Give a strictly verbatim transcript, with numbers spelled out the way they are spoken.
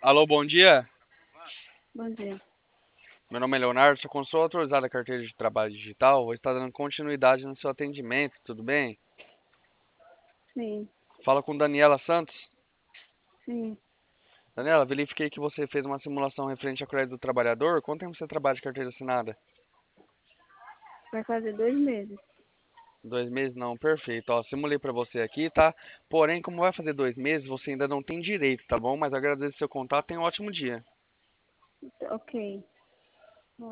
Alô, bom dia. Bom dia. Meu nome é Leonardo, sou consultor autorizado da carteira de trabalho digital. Vou estar dando continuidade no seu atendimento, tudo bem? Sim, Fala com Daniela Santos. sim. Daniela, verifiquei que você fez uma simulação referente à crédito do trabalhador. Quanto tempo você trabalha de carteira assinada? Vai fazer dois meses. Dois meses? Não, perfeito. Ó, simulei para você aqui, tá? Porém, como vai fazer dois meses, você ainda não tem direito, tá bom? Mas agradeço seu contato. Tenha um ótimo dia. Ok.